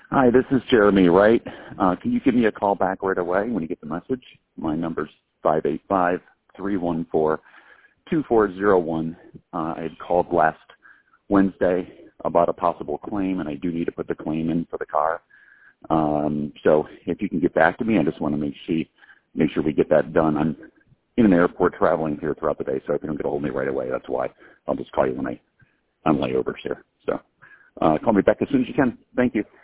Hi, this is Jeremy Wright. Can you give me a call back right away when you get the message? My number's 585-314-2401. I had called last Wednesday about a possible claim, and I do need to put the claim in for the car. So if you can get back to me, I just want to make sure we get that done. I'm in an airport traveling here throughout the day, so if you don't get a hold of me right away, that's why. I'll just call you when I'm layovers here. So call me back as soon as you can. Thank you.